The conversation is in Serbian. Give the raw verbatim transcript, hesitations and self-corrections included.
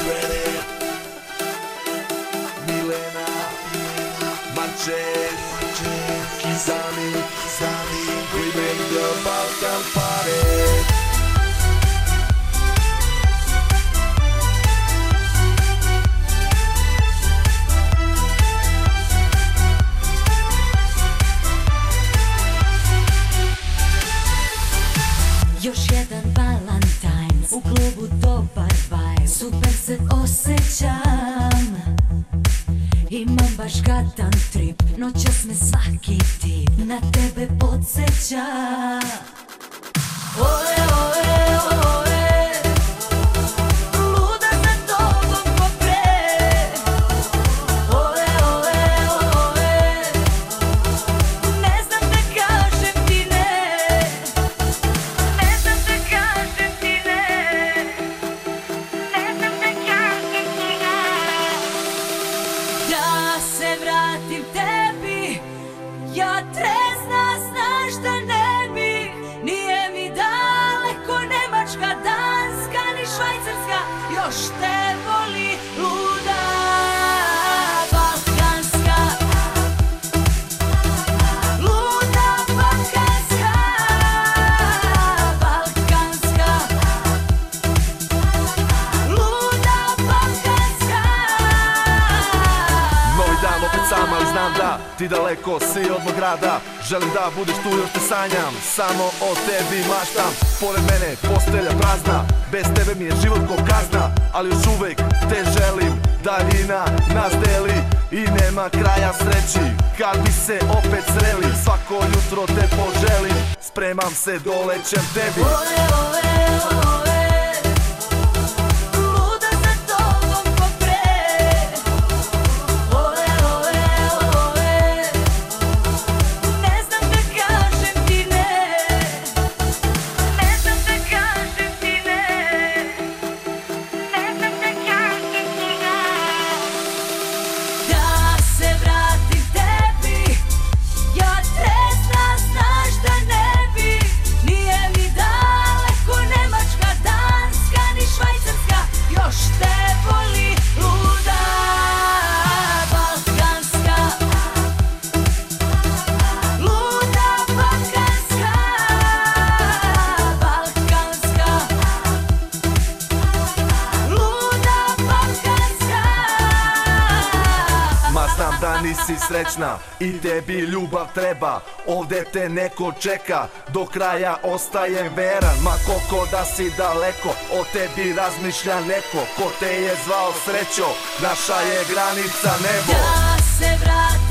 credit. Milena, Marček, Kizami, we make the Balkan party. Još jedan Valentine, u klubu dobar vibe, super se osjećam. Imam baš gadan trip, noćas me svaki tip na tebe podsjeća. Oe, oe, oe, luda za tobom ko pre. Oe, oe, oe, ne znam da kažem ti ne. Ne znam da kažem ti ne. Ne znam da kažem ti ne. Da se vratim tebi, ja trezna, znaš da ne bi. Nije mi daleko Nemačka, Danska ni Švajcarska, još te voli luda balkanska. Luda balkanska, balkanska. Luda balkanska. Novi dan opet sam, ali znam da ti daleko si od mog grada. Želim da budeš tu, još te sanjam, samo o tebi maštam. Pored mene postelja prazna, bez tebe mi je život ko kazna. Ali još uvek te želim, daljina nas deli i nema kraja sreći. Kad bi se opet sreli, svako jutro te poželim. Spremam se, dolećem tebi. Oe, oe, oe, luda za tobom ko pre. Oe, oe, oe, ne znam da kažem ti ne. Ne znam da kažem ti ne. Ne znam da kažem ti ne. Da se vratim tebi, ja trezna, znaš da ne bi. Nije mi daleko Nemačka, Danska ni Švajcarska, još te voli luda balkanska. Luda balkanska, balkanska. Luda balkanska. Ma znam da nisi srećna i tebi ljubav treba. Ovde te neko čeka, do kraja ostajem veran. Ma koliko da si daleko, o tebi razmišlja neko. Ko te je zvao srećo, naša je granica nebo. Da se vratim